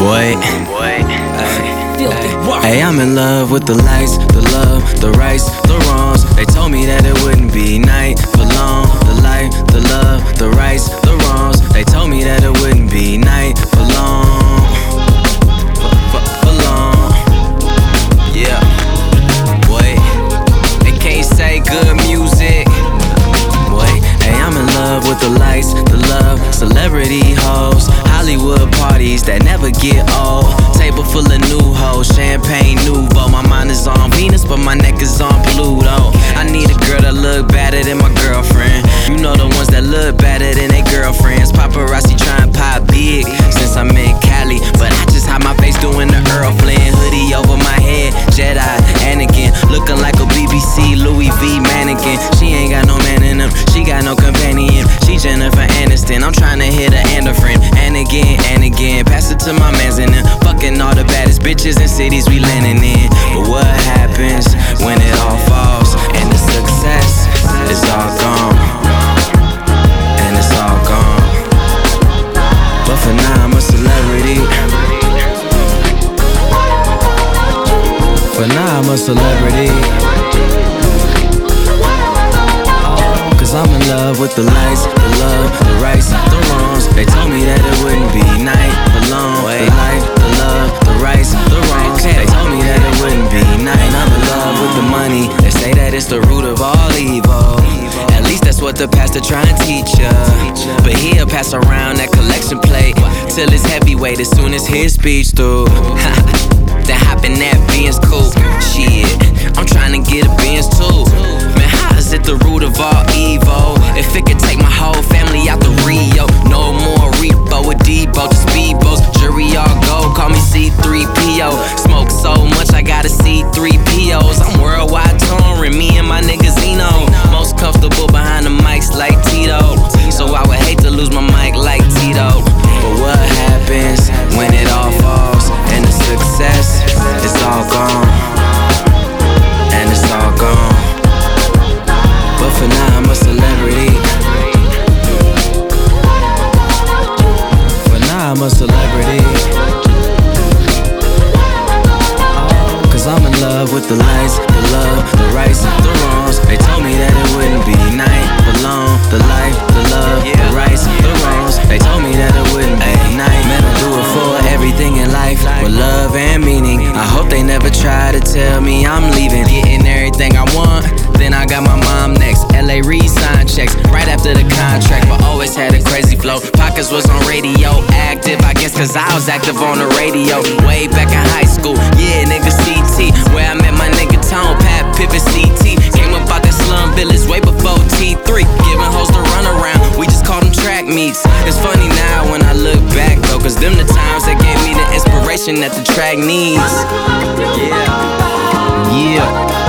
Boy, hey, I'm in love with the lights, the love, the rights, the wrongs. They told me that it wouldn't be night for long. The light, the love, the rights, the wrongs. They told me that it wouldn't be night for long. For long. Yeah. Boy, they can't say good music. Boy, hey, I'm in love with the lights, the love, celebrity hoes, Hollywood parties that never get old. Table full of new hoes, champagne nouveau. My mind is on Venus, but my neck is on Pluto. I need a girl that look better than my girlfriend. You know the ones that look better than their girlfriends. Paparazzi trying to pop big since I'm in Cali, but I just hide my face doing the Earl Flynn. Hoodie over my head, Jedi, Anakin, looking like a BBC Louis V mannequin. She ain't got no man in them, she got no companion. She Jennifer Aniston, I'm trying to hit her and a friend. And again, pass it to my mans and them. Fucking all the baddest bitches in cities we landing in. But what happens when it all falls and the success is all gone? And it's all gone. But for now I'm a celebrity. For now I'm a celebrity. Cause I'm in love with the lights, the love, the rights, the wrongs. They told me that it wouldn't be night for long. The light, the love, the rights, the wrongs. They told me that it wouldn't be night. And I'm in love with the money. They say that it's the root of all evil. At least that's what the pastor try and teach ya. But he'll pass around that collection plate till it's heavyweight as soon as his speech through. Then hop in that Benz coupe. Shit, I'm trying to get a Benz too. Man, how is it the root of all evil? If it could take my whole family out the Rio. No more repo with Debo, just speedboats. Jury all gold, call me C3PO. Smoke so much, I got a C3POs. I'm worldwide touring, me and my nigga Zeno. Most comfortable behind the mics like Tito. So I would hate to lose my mic like Tito. But what happens when it all falls and the success is all gone? And it's all gone. But for now I'm a celebrity. For now I'm a celebrity. Cause I'm in love with the lights, the love, the rights, the wrongs. They told me that it wouldn't be night for long. The life, the love, the rights, the wrongs. They told me that it wouldn't be night. Man, I do it for everything in life with love and meaning. I hope they never try to tell me I'm leaving. Getting everything I want, then I got my mom next. LA re-sign checks right after the contract, but always had a crazy flow. Pockets was on radio active, I guess cause I was active on the radio way back in high school. Yeah, nigga, CT, where I met my nigga Tone, Pat, Pippin, CT. Came up out that slum village way before T3. Giving hoes the run around, we just called them track meets. It's funny now when I look back though, cause them the times that gave me the inspiration that the track needs. Yeah.